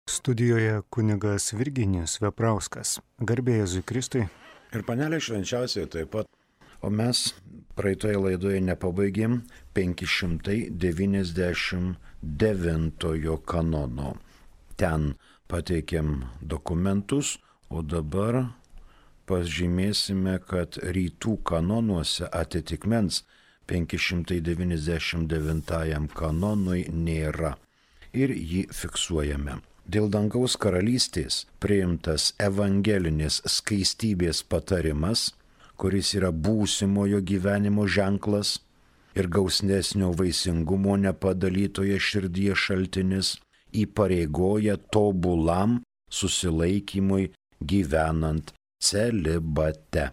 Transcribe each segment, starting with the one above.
Studijoje kunigas Virginijus Veprauskas. Garbė Jėzui Kristui. Ir panelė švenčiausiai taip pat. O mes praeitoje laidoje nepabaigėm 599 kanono. Ten pateikėm dokumentus, o dabar pažymėsime, kad rytų kanonuose atitikmens 599 kanonui nėra. Ir jį fiksuojame. Dėl dangaus karalystės priimtas evangelinis skaistybės patarimas, kuris yra būsimojo gyvenimo ženklas ir gausnesnio vaisingumo nepadalytoje širdyje šaltinis, įpareigoja tobulam susilaikymui gyvenant celibate.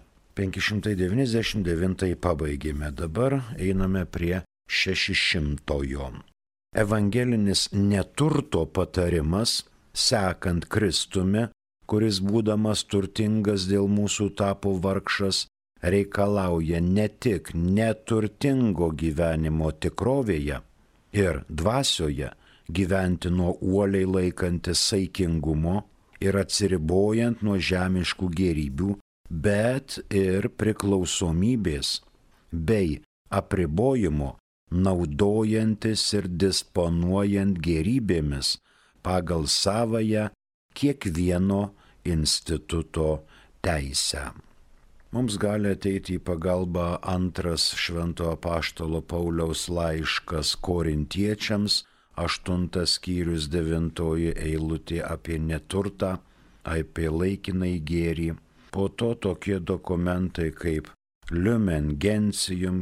599 pabaigėme, dabar einame prie 600. Evangelinis neturto patarimas, sekant Kristumi, kuris būdamas turtingas dėl mūsų tapo vargšas, reikalauja ne tik neturtingo gyvenimo tikrovėje ir dvasioje, gyventi nuo uoliai laikantis saikingumo ir atsiribojant nuo žemiškų gėrybių, bet ir priklausomybės bei apribojimo, naudojantis ir disponuojant gėrybėmis pagal savąją kiekvieno instituto teisę. Mums gali ateiti į pagalbą antras Švento apaštalo Pauliaus laiškas Korintiečiams, 8 skyrius 9 eilutė apie neturtą, apie laikinai gėrį. Po to tokie dokumentai kaip Lumen Gentium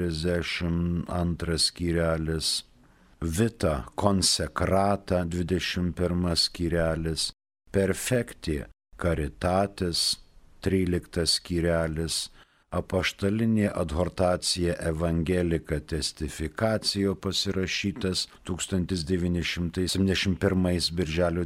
42 skyrelis, Vita Consecrata 21 skyrelis, Perfecti Caritatis 13 skyrelis, Apaštalinė adhortacija Evangelika Testificacio pasirašytas 1971 birželio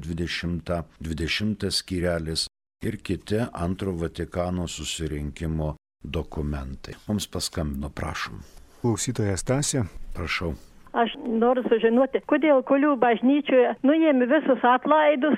20 skyrelis ir kiti Antro Vatikano susirinkimo dokumentai. Mums paskambino, prašom. Klausytoja Stasė. Prašau. Aš noriu sužinoti, kodėl Kulių bažnyčioje nuėmė visus atlaidus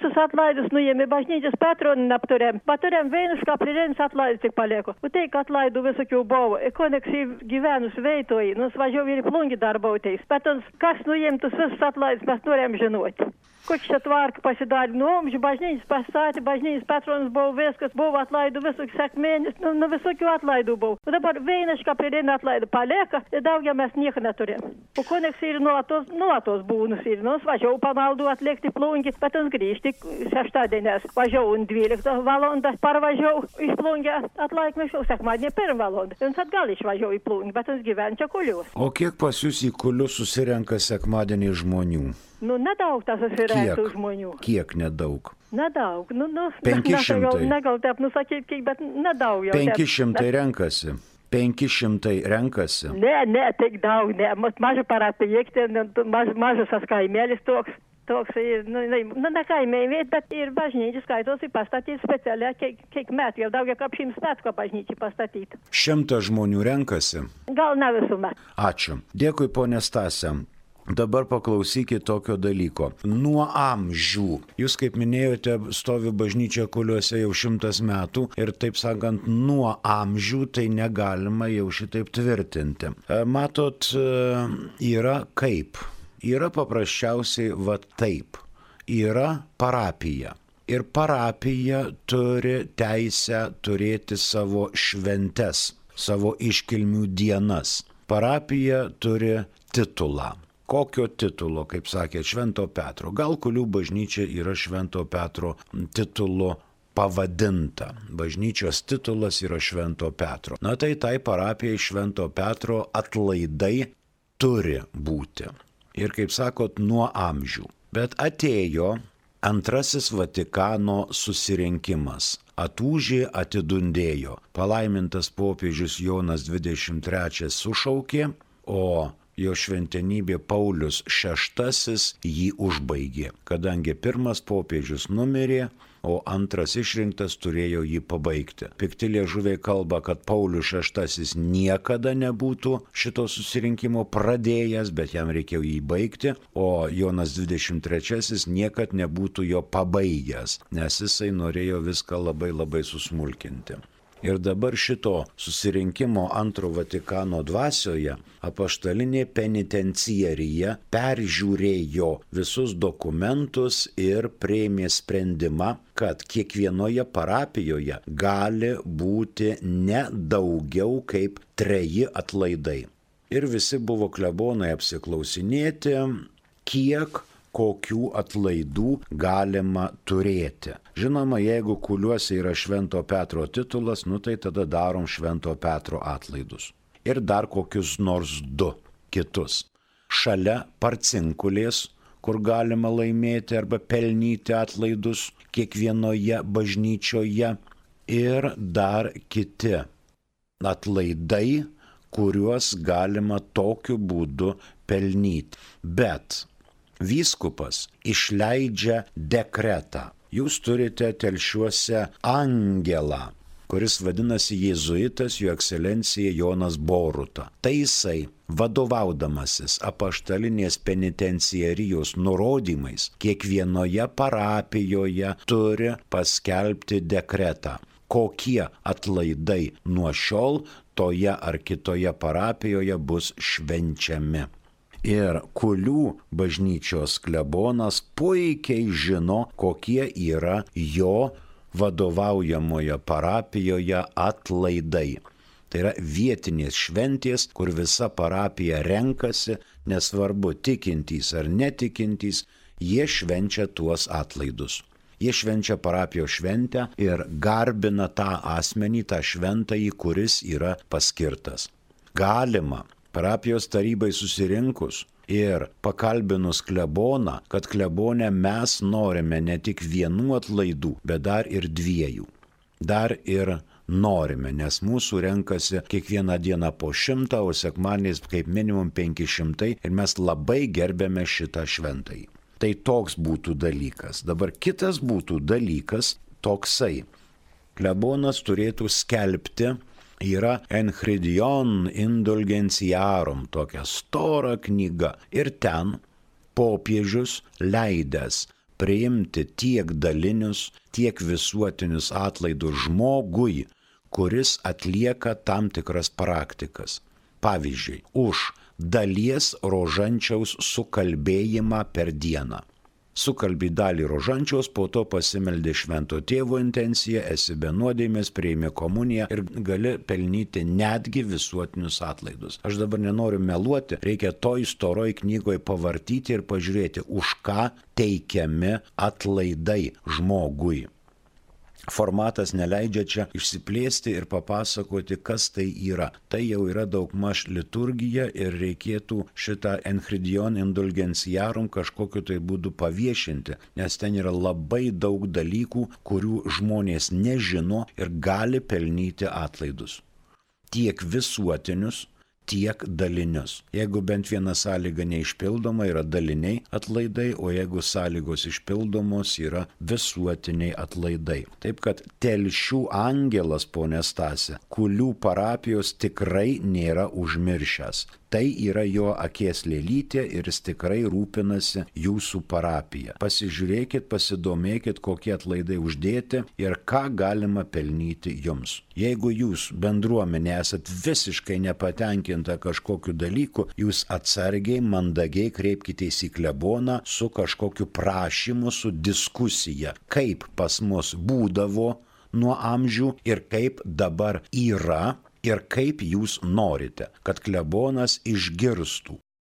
nuėmė bažnyčios patroną neapturėm. Paturėm vienus kaplienės atlaidus tik palieko. O tai, kad atlaidų visokių buvo. Koneksai gyvenus veitojai, važiavau ir plungi darbautais. Bet kas nuėmtus visus atlaidus, mes norėjom žinoti. Kokia čia tvarka pasidarė, bažnyčios pastatė, bažnyčios patronas buvo viskas, buvo atlaidų visokių sekmėnis, visokių atlaidų buvo. O dabar vienas kaplienė atlaidų palieka ir daugiau mes nieko neturėjom. O koneksai ir nuolatos būnus ir važiavau pamaldų atlikti plungį, bet grįžti šeštadienės. Važiavau 12 valandą, parvažiavau iš plungį atlaikmečiau, sekmadienį 1 valandą. Ir atgal išvažiavau į plungį, bet gyvenčia Kulius. O kiek pas jūs į Kulius susirenka sekmadienį žmonių? Nedaug tas susirenka žmonių. Kiek nedaug? Nedaug. 500. Negal taip nusakyti, kiek, bet nedaug jau. 500 renkasi. 500 renkasi. Ne, tik daug, ne. Maža parapijėkti, mažas kaimėlis toks ir, ne kaimėjai, bet ir bažnyčiai skaitos ir pastatyti specialią, kiek metų, jau daugiau kaip 100 metų, kad bažnyčiai pastatyti. 100 žmonių renkasi? Gal ne visų metų. Ačiū. Dėkui, ponė Stasė. Dabar paklausykite tokio dalyko. Nuo amžių, jūs kaip minėjote, stovi bažnyčia Kuliuose jau 100 metų ir taip sakant, nuo amžių tai negalima jau šitaip tvirtinti. Matot, yra kaip? Yra paprasčiausiai taip. Yra parapija. Ir parapija turi teisę turėti savo šventes, savo iškilmių dienas. Parapija turi titulą. Kokio titulo, kaip sakė, Švento Petro? Gal Kulių bažnyčia yra Švento Petro titulu pavadinta. Bažnyčios titulas yra Švento Petro. Tai parapijai Švento Petro atlaidai turi būti. Ir kaip sakot, nuo amžių. Bet atėjo antrasis Vatikano susirinkimas. Atūžė, atidundėjo. Palaimintas popiežius Jonas 23 sušaukė, o jo šventenybė Paulius VI jį užbaigė, kadangi pirmas popiežius numirė, o antras išrinktas turėjo jį pabaigti. Pikti liežuviai kalba, kad Paulius VI niekada nebūtų šito susirinkimo pradėjęs, bet jam reikėjo jį baigti, o Jonas XXIII niekad nebūtų jo pabaigęs, nes jisai norėjo viską labai susmulkinti. Ir dabar šito susirinkimo antro Vatikano dvasioje apaštalinė penitenciarija peržiūrėjo visus dokumentus ir priėmė sprendimą, kad kiekvienoje parapijoje gali būti ne daugiau kaip 3 atlaidai. Ir visi buvo klebonai apsiklausinėti, kiek kokių atlaidų galima turėti. Žinoma, jeigu kuliuose yra Švento Petro titulas, tai tada darom Švento Petro atlaidus. Ir dar kokius nors 2 kitus. Šalia parcinkulės, kur galima laimėti arba pelnyti atlaidus kiekvienoje bažnyčioje. Ir dar kiti atlaidai, kuriuos galima tokiu būdu pelnyti. Bet vyskupas išleidžia dekretą. Jūs turite Telšiuose angelą, kuris vadinasi jėzuitas jo ekscelencija Jonas Boruta. Tai jisai, vadovaudamasis apaštalinės penitenciarijos nurodymais, kiekvienoje parapijoje turi paskelbti dekretą, kokie atlaidai nuo šiol toje ar kitoje parapijoje bus švenčiami. Ir Kulių bažnyčios klebonas puikiai žino, kokie yra jo vadovaujamoje parapijoje atlaidai. Tai yra vietinės šventės, kur visa parapija renkasi, nesvarbu tikintys ar netikintys, jie švenčia tuos atlaidus. Jie švenčia parapijos šventę ir garbina tą asmenį, tą šventąjį, kuris yra paskirtas. Galima parapijos tarybai susirinkus ir pakalbinus kleboną, kad klebone mes norime ne tik 1 atlaidų, bet dar ir 2. Dar ir norime, nes mūsų renkasi kiekvieną dieną po 100, o sekmadieniais kaip minimum 500 ir mes labai gerbėme šitą šventąjį. Tai toks būtų dalykas. Dabar kitas būtų dalykas toksai. Klebonas turėtų skelbti, yra Enchiridion Indulgentiarum, tokia stora knyga. Ir ten popiežius leidęs priimti tiek dalinius, tiek visuotinius atlaidus žmogui, kuris atlieka tam tikras praktikas. Pavyzdžiui, už dalies rožančiaus sukalbėjimą per dieną. Sukalbi dalį rožančiaus, po to pasimeldė švento tėvo intenciją, esi be nuodėmės, priimi komuniją ir gali pelnyti netgi visuotinius atlaidus. Aš dabar nenoriu meluoti, reikia toj storoj knygoje pavartyti ir pažiūrėti, už ką teikiami atlaidai žmogui. Formatas neleidžia čia išsiplėsti ir papasakoti, kas tai yra. Tai jau yra daugmaž liturgija ir reikėtų šitą Enchiridion Indulgentiarum kažkokiu tai būdu paviešinti, nes ten yra labai daug dalykų, kurių žmonės nežino ir gali pelnyti atlaidus. Tiek visuotinius, tiek dalinius. Jeigu bent viena sąlyga neišpildoma, yra daliniai atlaidai, o jeigu sąlygos išpildomos, yra visuotiniai atlaidai. Taip kad Telšių angelas, ponė Stasė, Kulių parapijos tikrai nėra užmiršęs. Tai yra jo akies lėlytė ir jis tikrai rūpinasi jūsų parapija. Pasižiūrėkit, pasidomėkit, kokie atlaidai uždėti ir ką galima pelnyti jums. Jeigu jūs bendruomenė esat visiškai nepatenkinta kažkokiu dalyku, jūs atsargiai, mandagiai kreipkitės į kleboną su kažkokiu prašymu, su diskusija, kaip pas mus būdavo nuo amžių ir kaip dabar yra. Ir kaip jūs norite, kad klebonas išgirstų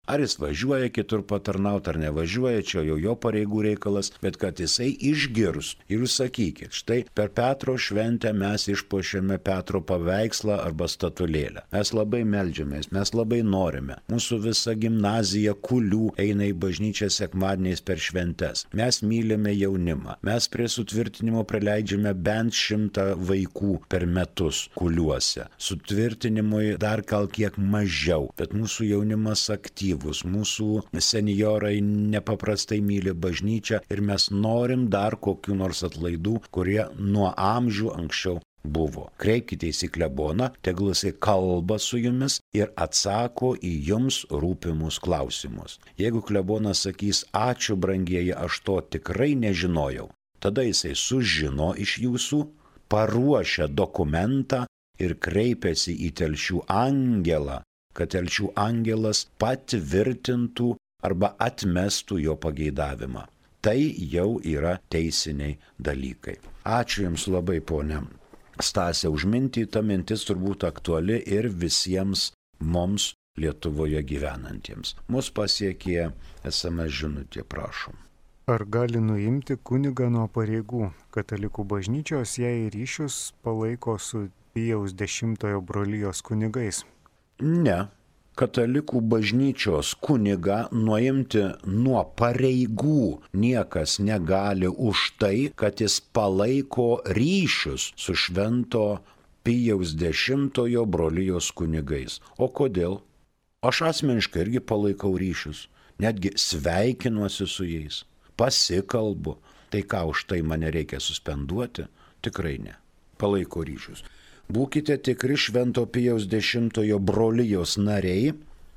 Ar jis važiuoja kitur patarnauti, ar nevažiuoja, čia jau jo pareigų reikalas, bet kad jisai išgirstų ir jūs sakykit, štai per Petro šventę mes išpuošėme Petro paveikslą arba statulėlę. Mes labai meldžiamės, mes labai norime. Mūsų visa gimnazija Kulių eina į bažnyčią sekmadieniais per šventes. Mes mylime jaunimą. Mes prie sutvirtinimo praleidžiame bent 100 vaikų per metus Kuliuose. Sutvirtinimui dar gal kiek mažiau, bet mūsų jaunimas aktyvus. Mūsų senjorai nepaprastai myli bažnyčią ir mes norim dar kokių nors atlaidų, kurie nuo amžių anksčiau buvo. Kreipkitės į kleboną, tegul jisai kalba su jumis ir atsako į jums rūpimus klausimus. Jeigu klebonas sakys, ačiū brangieji, aš to tikrai nežinojau, tada jisai sužino iš jūsų, paruošia dokumentą ir kreipiasi į telšių angelą, kad telšių angelas patvirtintų arba atmestų jo pageidavimą. Tai jau yra teisiniai dalykai. Ačiū Jums labai, ponė Stasė, už mintį. Ta mintis turbūt aktuali ir visiems mums Lietuvoje gyvenantiems. Mus pasiekė SMS žinutė, prašom. Ar gali nuimti kunigą nuo pareigų? Katalikų bažnyčios jai ryšius palaiko su Pijaus X brolijos kunigais. Ne, katalikų bažnyčios kunigą nuimti nuo pareigų niekas negali už tai, kad jis palaiko ryšius su Švento Pijaus X brolijos kunigais. O kodėl? Aš asmeniškai irgi palaikau ryšius, netgi sveikinuosi su jais, pasikalbu. Tai ką už tai mane reikia suspenduoti? Tikrai ne. Palaiko ryšius. Būkite tikri Švento Pijaus X brolijos nariai,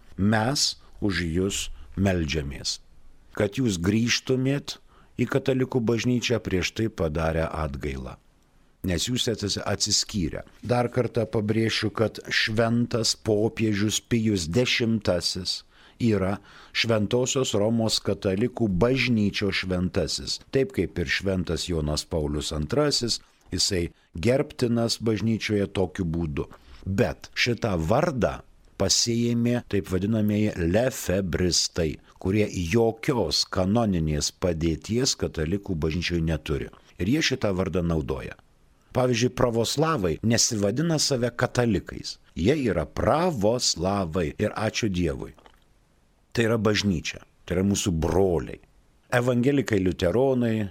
mes už jūs meldžiamės, kad jūs grįžtumėt į katalikų bažnyčią prieš tai padarę atgailą, nes jūs atsiskyrę. Dar kartą pabrėšiu, kad šventas popiežius Pijus X yra Šventosios Romos katalikų bažnyčios šventasis, taip kaip ir šventas Jonas Paulius II, jisai gerbtinas bažnyčioje tokiu būdu. Bet šitą vardą pasiėmė taip vadinamieji lefebristai, kurie jokios kanoninės padėties katalikų bažnyčioje neturi. Ir jie šitą vardą naudoja. Pavyzdžiui, pravoslavai nesivadina save katalikais. Jie yra pravoslavai ir ačiū Dievui. Tai yra bažnyčia, tai yra mūsų broliai. Evangelikai, liuteronai,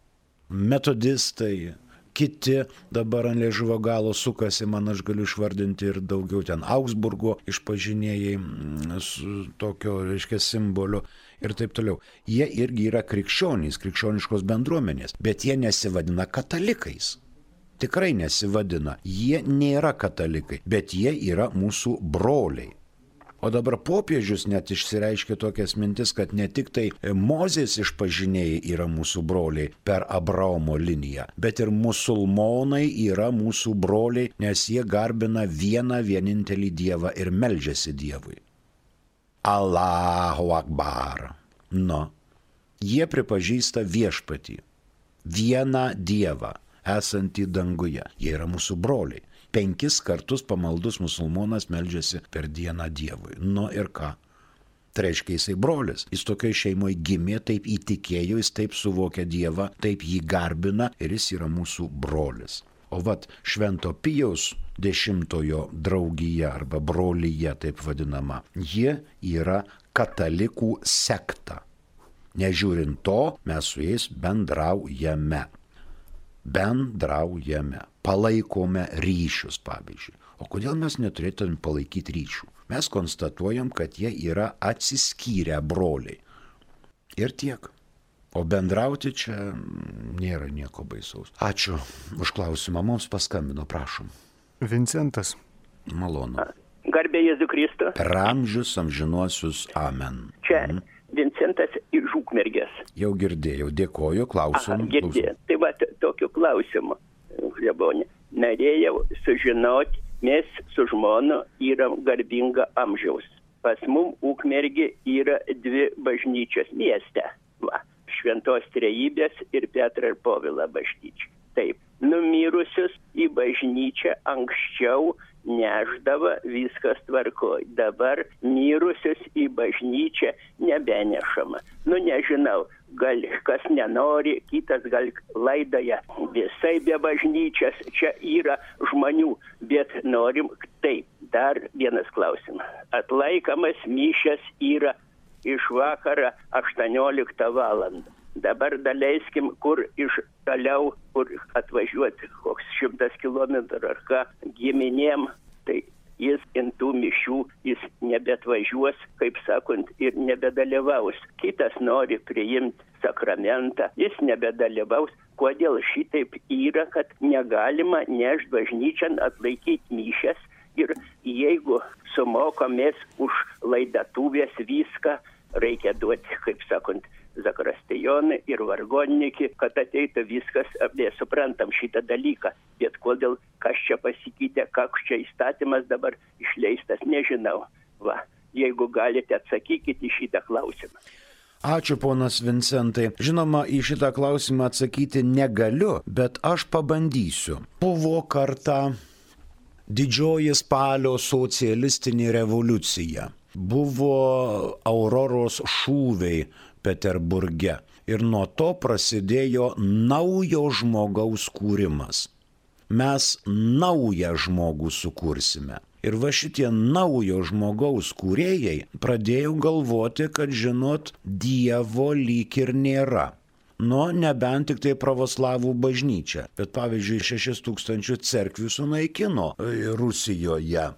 metodistai, kiti dabar ant liežuvio galo sukasi, man aš galiu išvardinti ir daugiau ten Augsburgo išpažinėjai su tokio, reiškia, simboliu ir taip toliau. Jie irgi yra krikščionys, krikščioniškos bendruomenės, bet jie nesivadina katalikais. Tikrai nesivadina. Jie nėra katalikai, bet jie yra mūsų broliai. O dabar popiežius net išsireiškė tokias mintis, kad ne tik tai Mozės išpažinėjai yra mūsų broliai per Abraomo liniją, bet ir musulmonai yra mūsų broliai, nes jie garbina vieną vienintelį Dievą ir meldžiasi Dievui. Allahu Akbar. Jie pripažįsta viešpatį, vieną Dievą, esantį danguje. Jie yra mūsų broliai. 5 kartus pamaldus musulmonas meldžiasi per dieną Dievui. Ir ką? Tai reiškia, jisai brolis. Jis tokioj šeimoje gimė, taip įtikėjo, jis taip suvokia Dievą, taip jį garbina ir jis yra mūsų brolis. O Švento Pijaus X draugija arba brolyje, taip vadinama, jie yra katalikų sekta. Nežiūrint to, mes su jais bendraujame. Palaikome ryšius, pavyzdžiui. O kodėl mes neturėtume palaikyti ryšių? Mes konstatuojam, kad jie yra atsiskyrę broliai. Ir tiek. O bendrauti čia nėra nieko baisaus. Ačiū už klausimą. Mums paskambino, prašom. Vincentas. Malonu. Garbė Jėzų Kristų. Per amžius amžinuosius. Amen. Čia Vincentas iš Ukmergės. Jau girdėjau. Dėkoju. Klausom. Girdėjau. Tai tokiu klausimu. Klebonė. Norėjau sužinoti, mes su žmona yra garbinga amžiaus. Pas mum Ukmergė yra 2 bažnyčios mieste. Šventos Trejybės ir Petro ir Povilo bažnyčia. Taip. Numirusius į bažnyčią anksčiau neždavo, viskas tvarkoj. Dabar mirusius į bažnyčią nebenešama. Nu nežinau, gal kas nenori, kitas gal laidoja visai be bažnyčias, čia yra žmonių, bet norim taip. Dar vienas klausimas. Atlaikamas mišias yra iš vakaro 18 valandą. Dabar daleiskim, kur iš toliau, kur atvažiuoti, koks 100 kilometrų ar ką, giminėm, tai jis tų mišių, jis nebetvažiuos, kaip sakant, ir nebedalyvaus. Kitas nori priimti sakramentą, jis nebedalyvaus. Kodėl šitaip yra, kad negalima nešti bažnyčian atlaikyti mišias ir jeigu sumokamės už laidatuvės viską, reikia duoti, kaip sakant, zakristijonai ir vargoninikai, kad ateitų viskas, mes suprantam šitą dalyką. Bet kodėl, kas čia pasikeitė, koks čia įstatymas dabar išleistas, nežinau. Va, jeigu galite, atsakykite į šitą klausimą. Ačiū, ponas Vincentai. Žinoma, į šitą klausimą atsakyti negaliu, bet aš pabandysiu. Buvo kartą didžioji spalio socialistinė revoliucija. Buvo Auroros šūviai Peterburge ir nuo to prasidėjo naujo žmogaus kūrimas. Mes naują žmogų sukursime. Ir va šitie naujo žmogaus kūrėjai pradėjo galvoti, kad žinot, Dievo lyg ir nėra. Nu, nebent tik tai pravoslavų bažnyčia. Bet pavyzdžiui, 6000 cerkvių sunaikino Rusijoje.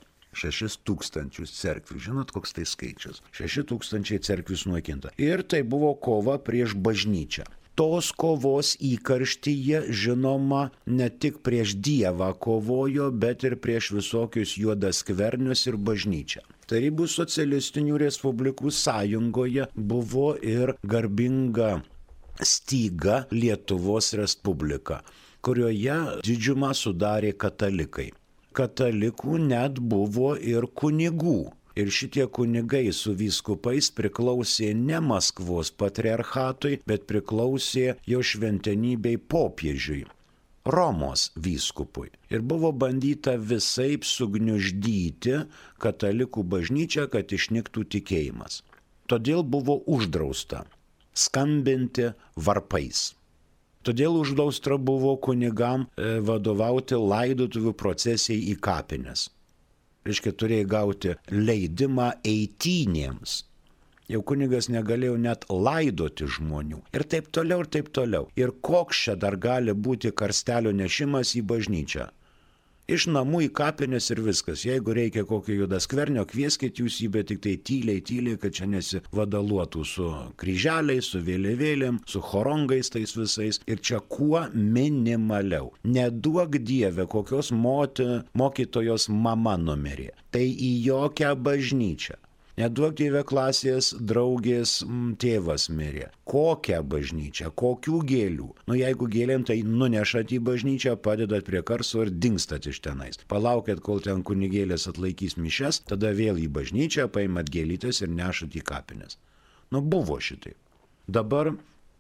6000 cerkvių. Žinot, koks tai skaičius? 6000 cerkvių sunaikinta. Ir tai buvo kova prieš bažnyčią. Tos kovos įkarštyje, žinoma, ne tik prieš Dievą kovojo, bet ir prieš visokius juodaskvernius ir bažnyčią. Tarybų socialistinių respublikų sąjungoje buvo ir garbinga styga Lietuvos Respublika, kurioje didžiumą sudarė katalikai. Katalikų net buvo ir kunigų. Ir šitie kunigai su vyskupais priklausė ne Maskvos patriarchatui, bet priklausė jo šventenybei popiežiui, Romos vyskupui. Ir buvo bandyta visaip sugniuždyti katalikų bažnyčią, kad išnyktų tikėjimas. Todėl buvo uždrausta skambinti varpais. Todėl uždrausta buvo kunigam vadovauti laidotuvių procesijai į kapines. Reiškia, turėjo gauti leidimą eitynėms. Jau kunigas negalėjo net laidoti žmonių. Ir taip toliau, ir taip toliau. Ir koks čia dar gali būti karstelio nešimas į bažnyčią? Iš namų į kapines ir viskas. Jeigu reikia kokio juodaskvernio, kvieskit jūs jį, bet tik tai tyliai, kad čia nesivadaluotų su kryželiais, su vėliavėlėm, su chorongais tais visais. Ir čia kuo minimaliau. Neduok Dieve kokios mokytojos mama numerė. Tai į jokią bažnyčią. Neduok Dieve klasės draugės tėvas mirė. Kokią bažnyčią, kokių gėlių? Nu jeigu gėlėm, tai nunešat į bažnyčią, padedat prie karsto ir dingstat iš tenais. Palaukit, kol ten kunigėlės atlaikys mišias, tada vėl į bažnyčią, paimat gėlytės ir nešat į kapines. Nu buvo šitai. Dabar,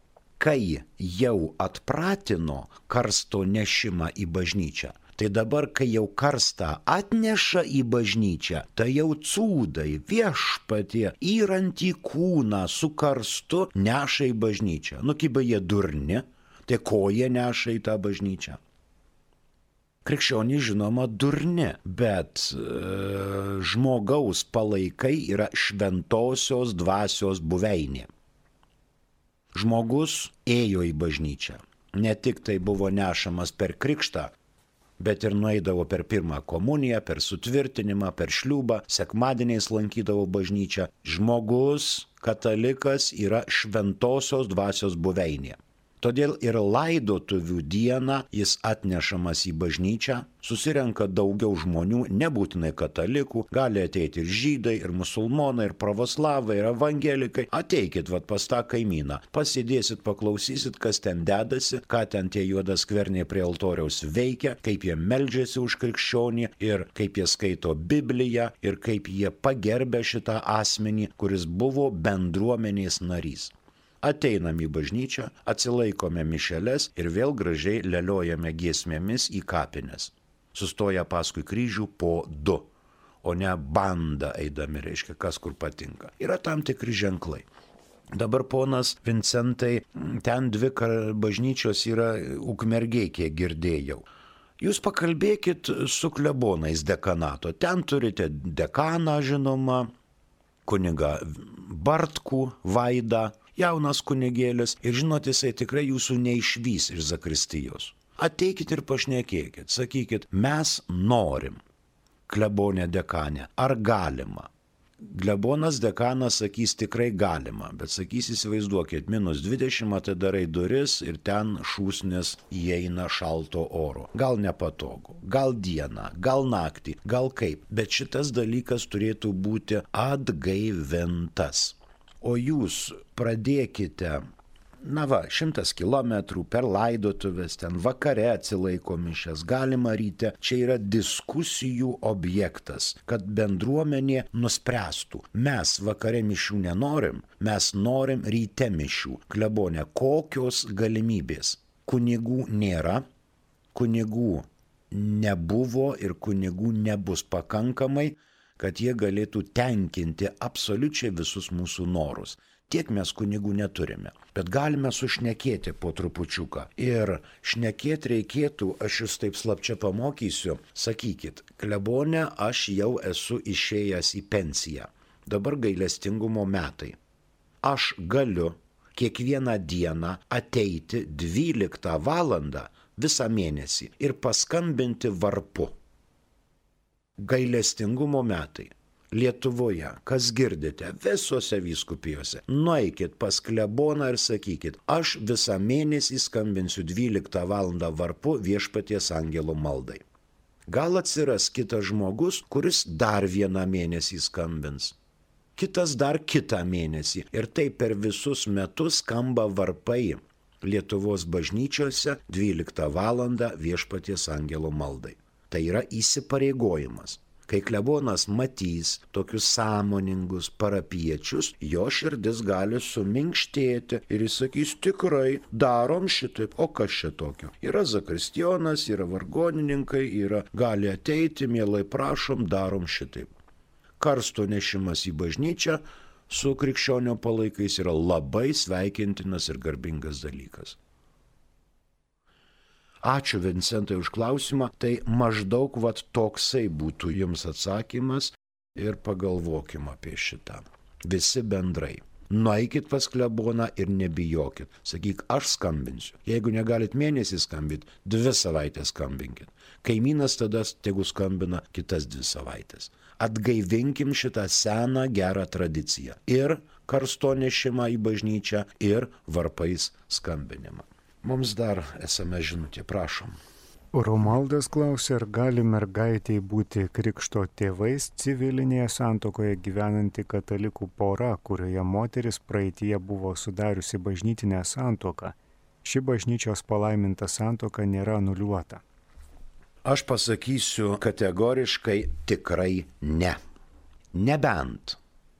kai jau atpratino karsto nešimą į bažnyčią, tai dabar, kai jau karstą atneša į bažnyčią, tai jau cūdai viešpatie įrantį kūną su karstu neša į bažnyčią. Nu, kiba jie durni, tai ko jie neša į tą bažnyčią? Krikščionys, žinoma, durni, bet žmogaus palaikai yra šventosios dvasios buveinė. Žmogus ėjo į bažnyčią. Ne tik tai buvo nešamas per krikštą, bet ir nueidavo per pirmą komuniją, per sutvirtinimą, per šliūbą, sekmadieniais lankydavo bažnyčią. Žmogus, katalikas yra šventosios dvasios buveinė. Todėl ir laidotuvių dieną jis atnešamas į bažnyčią, susirenka daugiau žmonių, nebūtinai katalikų, gali ateiti ir žydai, ir musulmonai, ir pravoslavai, ir evangelikai. Ateikit pas tą kaimyną, pasidėsit, paklausysit, kas ten dedasi, ką ten tie juodaskverniai prie altoriaus veikia, kaip jie meldžiasi už krikščionį ir kaip jie skaito Bibliją ir kaip jie pagerbia šitą asmenį, kuris buvo bendruomenės narys. Ateinam į bažnyčią, atsilaikome mišeles ir vėl gražiai leliojame giesmėmis į kapines. sustoja paskui kryžių po 2, o ne banda eidami, reiškia, kas kur patinka. Yra tam tikri ženklai. Dabar ponas Vincentai, ten 2 bažnyčios yra Ukmergėj, kiek girdėjau. Jūs pakalbėkit su klebonais dekanato. Ten turite dekaną, žinoma, kunigą Bartkų, Vaidą, jaunas kunigėlis. Ir žinot, jisai tikrai jūsų neišvys iš zakristijos. Ateikit ir pašnekėkit, sakykit, mes norim, klebonė dekanė, ar galima? Klebonas dekanas sakys, tikrai galima, bet sakys, įsivaizduokit, -20 atidarai duris ir ten šūsnis įeina šalto oro. Gal nepatogu, gal dieną, gal naktį, gal kaip, bet šitas dalykas turėtų būti atgaivintas. O jūs pradėkite, 100 kilometrų per laidotuvės, ten vakare atsilaiko mišias, galima ryte. Čia yra diskusijų objektas, kad bendruomenė nuspręstų. Mes vakare mišių nenorim, mes norim ryte mišių. Klebonė, kokios galimybės? Kunigų nėra, kunigų nebuvo ir kunigų nebus pakankamai, kad jie galėtų tenkinti absoliučiai visus mūsų norus. Tiek mes kunigų neturime, bet galime sušnekėti po trupučiuką. Ir šnekėti reikėtų, aš jūs taip slapčia pamokysiu, sakykit, klebonė, aš jau esu išėjęs į pensiją, dabar gailestingumo metai. Aš galiu kiekvieną dieną ateiti 12 valandą visą mėnesį ir paskambinti varpu. Gailestingumo metai. Lietuvoje, kas girdite, visose vyskupijose, nueikit pas kleboną ir sakykit, aš visą mėnesį skambinsiu 12 valandą varpu Viešpaties angelo maldai. Gal atsiras kitas žmogus, kuris dar 1 mėnesį skambins, kitas dar kitą mėnesį. Ir taip per visus metus skamba varpai Lietuvos bažnyčiose 12 valandą Viešpaties angelo maldai. Tai yra įsipareigojimas. Kai klebonas matys tokius sąmoningus parapiečius, jo širdis gali suminkštėti ir jis sakys, tikrai darom šitaip, o kas čia tokio? Yra zakristijonas, yra vargonininkai, gali ateiti, mielai prašom, darom šitaip. Karsto nešimas į bažnyčią su krikščionio palaikais yra labai sveikintinas ir garbingas dalykas. Ačiū Vincentai už klausimą, tai maždaug toksai būtų jums atsakymas ir pagalvokim apie šitą. Visi bendrai. Nueikit pas kleboną ir nebijokit. Sakyk, aš skambinsiu. Jeigu negalit mėnesį skambinti, 2 savaitės skambinkit. Kaimynas tada tegu skambina kitas 2 savaitės. Atgaivinkim šitą seną gerą tradiciją. Ir karsto nešimą į bažnyčią, ir varpais skambinimą. Mums dar SMS žinutė, prašom. Romaldas klausė, ar gali mergaitei būti krikšto tėvais civilinėje santuokoje gyvenanti katalikų pora, kurioje moteris praeitie buvo sudariusi bažnytinę santuoką. Ši bažnyčios palaiminta santuoka nėra anuliuota. Aš pasakysiu kategoriškai tikrai ne. Nebent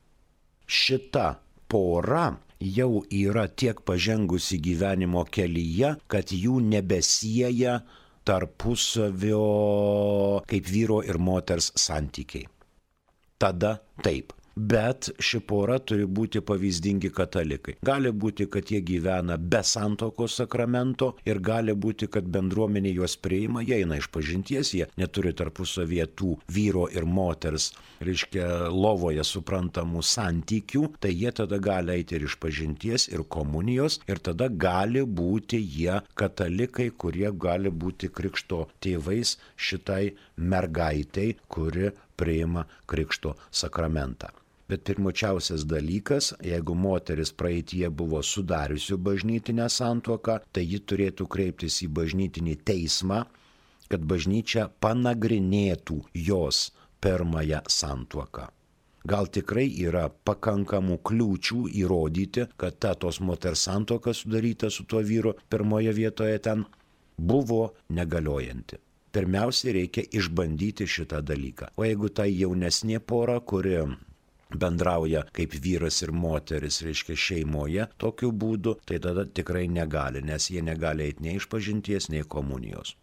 šita pora jau yra tiek pažengusi gyvenimo kelyje, kad jų nebesieja tarpusavio kaip vyro ir moters santykiai. Tada taip. Bet ši pora turi būti pavyzdingi katalikai. Gali būti, kad jie gyvena be santuokos sakramento ir gali būti, kad bendruomenė juos priima, jie eina iš pažinties, jie neturi tarpusavyje tų vyro ir moters, reiškia, lovoje suprantamų santykių, tai jie tada gali eiti ir iš pažinties, ir komunijos, ir tada gali būti jie katalikai, kurie gali būti krikšto tėvais šitai mergaitei, kuri priima krikšto sakramentą. Bet pirmučiausias dalykas, jeigu moteris praeitie buvo sudariusi bažnytinę santuoką, tai ji turėtų kreiptis į bažnytinį teismą, kad bažnyčia panagrinėtų jos pirmąją santuoką. Gal tikrai yra pakankamų kliūčių įrodyti, kad tos moters santuoka sudaryta su tuo vyru pirmoje vietoje ten buvo negaliojanti. Pirmiausia, reikia išbandyti šitą dalyką. O jeigu tai jaunesnė pora, kuri bendrauja kaip vyras ir moteris, reiškia šeimoje, tokiu būdu, tai tada tikrai negali, nes jie negali eiti nei iš pažinties, nei komunijos.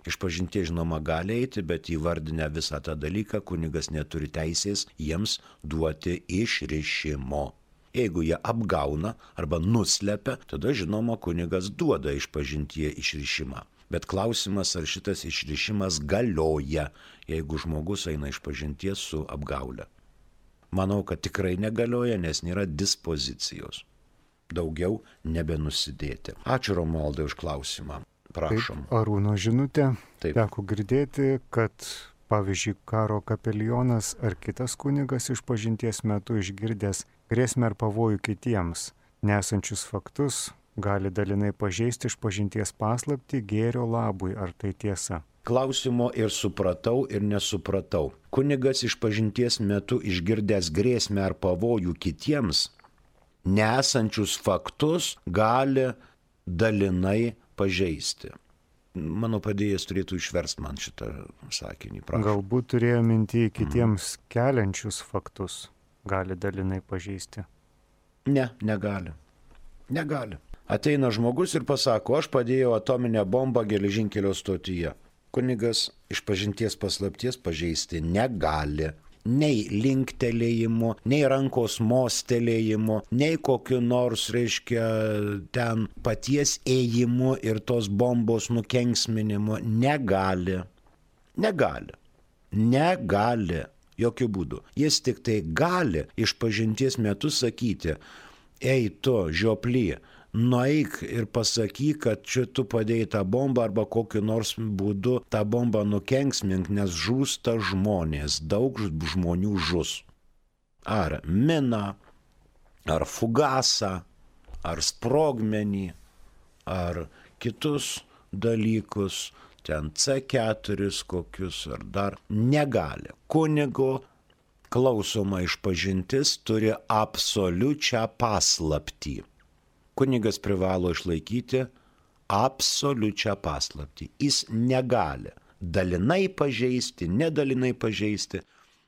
Išpažinties žinoma gali eiti, bet įvardinę visą tą dalyką, kunigas neturi teisės jiems duoti išrišimo. Jeigu jie apgauna arba nuslepia, tada žinoma kunigas duoda išpažintie išrišimą. Bet klausimas, ar šitas išrišimas galioja, jeigu žmogus eina išpažinties su apgaule. Manau, kad tikrai negalioja, nes nėra dispozicijos. Daugiau nebenusidėti. Ačiū Romualdai už klausimą. Prašom. Taip, Arūno žinutė. Taip. Teko girdėti, kad pavyzdžiui karo kapelionas ar kitas kunigas išpažinties metu išgirdęs grėsmę ar pavojų kitiems nesančius faktus gali dalinai pažeisti išpažinties paslaptį gėrio labui. Ar tai tiesa? Klausimo ir supratau, ir nesupratau. Kunigas išpažinties metu išgirdęs grėsmę ar pavojų kitiems nesančius faktus gali dalinai pažeisti. Mano padėjėjas turėtų išversti man šitą sakinį. Prašau. Galbūt turėjo minti kitiems keliančius faktus gali dalinai pažeisti. Ne, negali. Negali. Ateina žmogus ir pasako, aš padėjau atominę bombą geležinkelio stotyje. Kunigas išpažinties paslapties pažeisti negali. Nei linktelėjimu, nei rankos mostelėjimu, nei kokiu nors, ten paties ėjimu ir tos bombos nukenksminimu negali. Negali. Negali. Jokių būdų. Jis tik tai gali išpažinties metu sakyti, ei tu, žioply, nueik ir pasakyk, kad čia tu padėjai tą bombą arba kokiu nors būdu tą bombą nukenksmink, nes žūsta žmonės, daug žmonių žus. Ar miną, ar fugasą, ar sprogmenį, ar kitus dalykus, ten C4 kokius ar dar negali. Kunigo klausoma išpažintis turi absoliučią paslaptį. Kunigas privalo išlaikyti absoliučią paslaptį. Jis negali dalinai pažeisti, nedalinai pažeisti.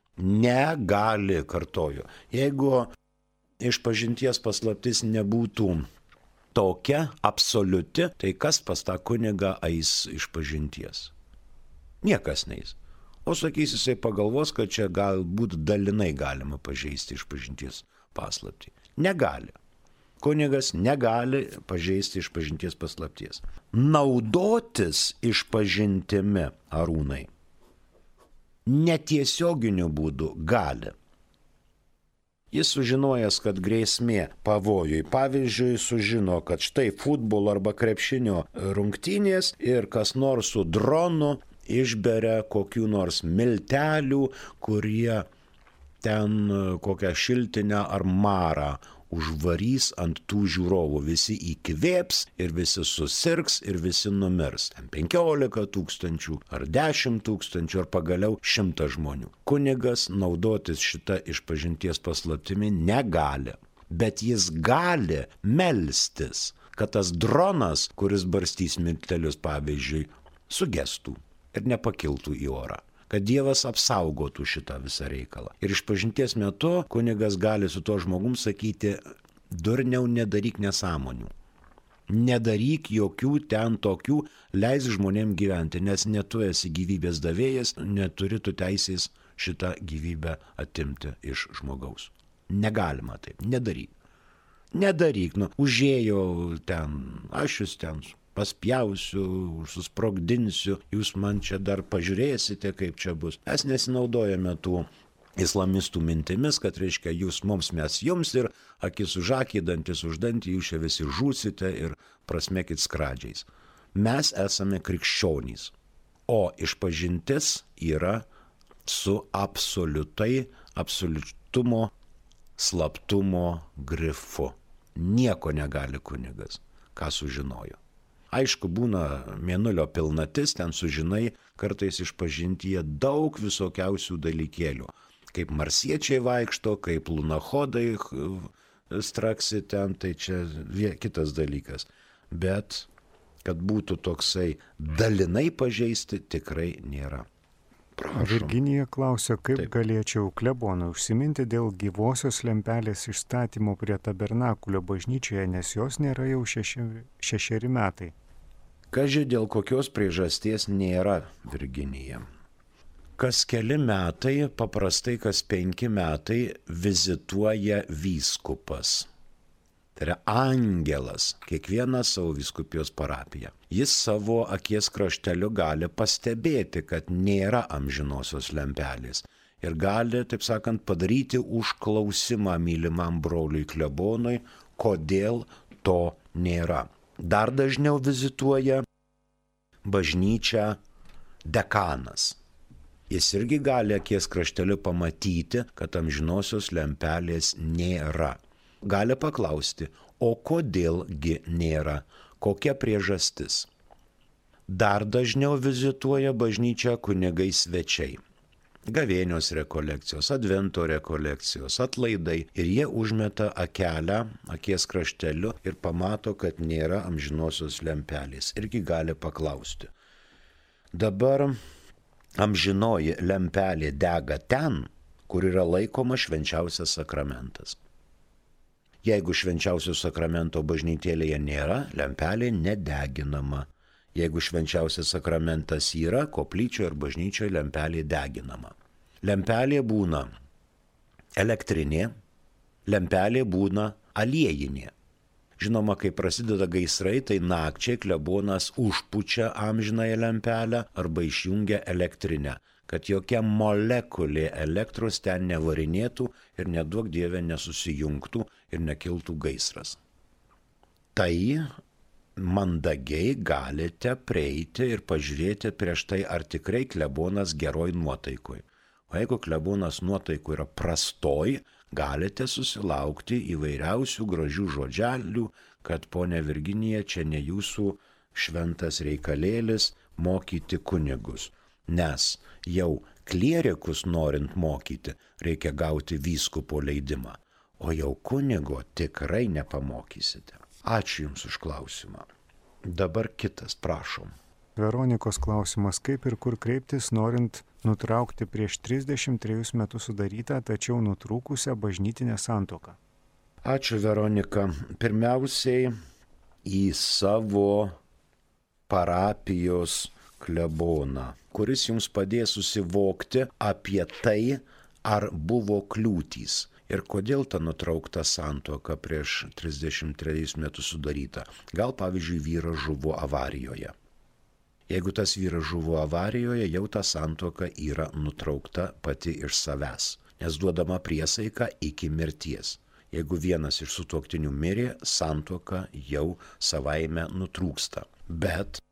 Negali, kartoju. Jeigu išpažinties paslaptis nebūtų tokia absoliuti, tai kas pas tą kunigą eis išpažinties? Niekas neis. O sakys, jisai pagalvos, kad čia galbūt dalinai galima pažeisti išpažinties paslaptį. Negali. Kunigas negali pažeisti išpažinties paslapties. Naudotis išpažintimi, Arūnai, netiesioginiu būdu gali. Jis sužinojęs, kad grėsmė pavojui, pavyzdžiui, sužino, kad štai futbolo arba krepšinio rungtynės ir kas nors su dronu išberia kokių nors miltelių, kurie ten kokią šiltinę ar marą užvarys ant tų žiūrovų. Visi įkvėps ir visi susirgs ir visi numirs. 15 tūkstančių ar 10 tūkstančių ar pagaliau 100 žmonių. Kunigas naudotis šitą išpažinties paslaptimi negali. Bet jis gali melstis, kad tas dronas, kuris barstys miltelius, pavyzdžiui, sugestų ir nepakiltų į orą. Kad Dievas apsaugotų šitą visą reikalą. Ir išpažinties metu kunigas gali su tuo žmogum sakyti, durniau nedaryk nesąmonių. Nedaryk jokių ten tokių, leisk žmonėm gyventi, nes ne tu esi gyvybės davėjas, neturi tu teisės šitą gyvybę atimti iš žmogaus. Negalima taip, nedaryk. Nedaryk, užėjo ten, aš jūs ten paspjausiu, susprogdinsiu, jūs man čia dar pažiūrėsite, kaip čia bus. Mes nesinaudojame tų islamistų mintimis, kad reiškia jūs mums, mes jums ir akis už akį, dantis už dantį, jūs čia visi žūsite ir prasmekit skradžiais. Mes esame krikščionys, o išpažintis yra su absoliutumo, slaptumo grifu. Nieko negali kunigas, ką sužinojo. Aišku, būna mėnulio pilnatis, ten sužinai kartais išpažintyje daug visokiausių dalykėlių. Kaip marsiečiai vaikšto, kaip lunachodai straksi ten, tai čia kitas dalykas. Bet kad būtų toksai dalinai pažeisti, tikrai nėra. Prašom. Virginija klausia, kaip galėčiau klebonui užsiminti dėl gyvosios lempelės išstatymo prie tabernakulio bažnyčioje, nes jos nėra jau 6 metai. Kaži dėl kokios priežasties nėra Virginija. Kas keli metai, paprastai kas 5 metai, vizituoja vyskupas. Tai yra angelas, kiekvienas savo vyskupijos parapiją. Jis savo akies krašteliu gali pastebėti, kad nėra amžinosios lempelės. Ir gali, taip sakant, padaryti užklausimą mylimam broliui klebonui, kodėl to nėra. Dar dažniau vizituoja bažnyčią dekanas. Jis irgi gali akies krašteliu pamatyti, kad amžinosios lempelės nėra. Gali paklausti, o kodėlgi nėra, kokia priežastis. Dar dažniau vizituoja bažnyčią kunigai svečiai. Gavėnios rekolekcijos, advento rekolekcijos, atlaidai ir jie užmeta akelę akies krašteliu ir pamato, kad nėra amžinosios lempelės. Irgi gali paklausti. Dabar amžinoji lempelė dega ten, kur yra laikoma švenčiausias sakramentas. Jeigu švenčiausio sakramento bažnytėlėje nėra, lempelė nedeginama. Jeigu švenčiausias sakramentas yra, koplyčioje ir bažnyčioje lempelė deginama. Lempelė būna elektrinė, lempelė būna aliejinė. Žinoma, kai prasideda gaisrai, tai nakčiai klebonas užpučia amžinąją lempelę arba išjungia elektrinę, kad jokia molekulė elektros ten nevarinėtų ir neduok Dieve nesusijungtų ir nekiltų gaisras. Tai mandagiai galite prieiti ir pažiūrėti prieš tai, ar tikrai klebonas geroj nuotaikoj. O jeigu klebonas nuotaikoj yra prastoj, galite susilaukti įvairiausių gražių žodželių, kad ponia Virginija, čia ne jūsų šventas reikalėlis mokyti kunigus. Nes jau klierikus norint mokyti, reikia gauti vyskupo leidimą, o jau kunigo tikrai nepamokysite. Ačiū Jums už klausimą. Dabar kitas, prašom. Veronikos klausimas, kaip ir kur kreiptis, norint nutraukti prieš 33 metus sudarytą, tačiau nutrūkusią bažnytinę santuoką. Ačiū, Veronika. Pirmiausiai į savo parapijos kleboną, kuris jums padės susivokti apie tai, ar buvo kliūtys ir kodėl ta nutraukta santuoka prieš 33 metus sudaryta. Gal, pavyzdžiui, vyras žuvo avarijoje. Jeigu tas vyras žuvo avarijoje, jau ta santuoka yra nutraukta pati iš savęs, nes duodama priesaika iki mirties. Jeigu vienas iš sutuoktinių mirė, santuoka jau savaime nutrūksta. Bet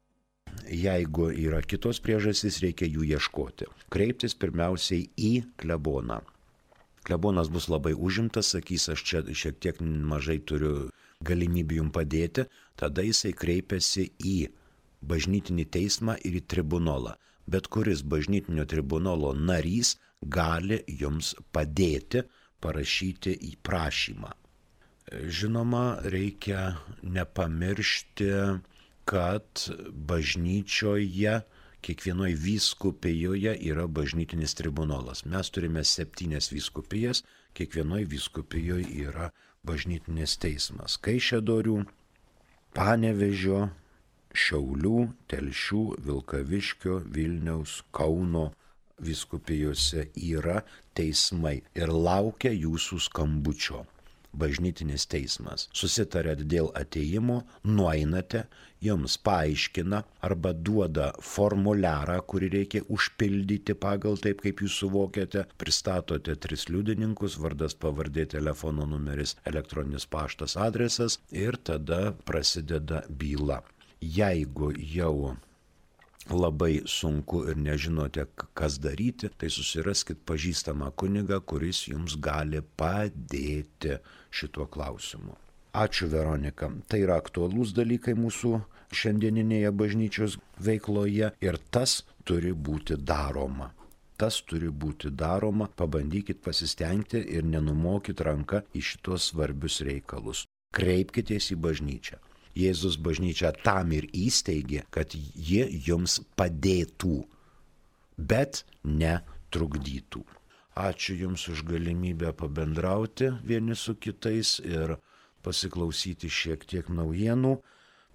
jeigu yra kitos priežastys, reikia jų ieškoti. Kreiptis pirmiausiai į kleboną. Klebonas bus labai užimtas, sakys, aš čia šiek tiek mažai turiu galimybių jums padėti, tada jisai kreipiasi į bažnytinį teismą ir į tribunolą. Bet kuris bažnytinio tribunolo narys gali jums padėti parašyti į prašymą. Žinoma, reikia nepamiršti, kad bažnyčioje, kiekvienoje vyskupijoje yra bažnytinis tribunolas. Mes turime 7 vyskupijas, kiekvienoje vyskupijoje yra bažnytinis teismas. Kaišiadorių, Panevėžio, Šiaulių, Telšių, Vilkaviškio, Vilniaus, Kauno vyskupijose yra teismai ir laukia jūsų skambučio. Bažnytinis teismas. Susitarėt dėl atėjimo, nueinate, jums paaiškina arba duoda formuliarą, kurį reikia užpildyti pagal taip, kaip jūs suvokiate. Pristatote 3 liudininkus, vardas, pavardė, telefono numeris, elektroninis paštas, adresas ir tada prasideda byla. Jeigu jau labai sunku ir nežinote, kas daryti, tai susiraskit pažįstamą kunigą, kuris jums gali padėti šituo klausimu. Ačiū, Veronika. Tai yra aktualūs dalykai mūsų šiandieninėje bažnyčios veikloje ir tas turi būti daroma. Tas turi būti daroma, pabandykit pasistengti ir nenumokit ranką į šitos svarbius reikalus. Kreipkitės į bažnyčią. Jėzus bažnyčią tam ir įsteigė, kad ji jums padėtų, bet netrukdytų. Ačiū Jums už galimybę pabendrauti vieni su kitais ir pasiklausyti šiek tiek naujienų.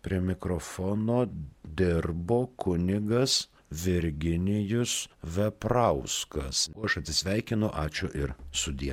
Prie mikrofono dirbo kunigas Virginijus Veprauskas. Aš atsisveikinu, ačiū ir sudie.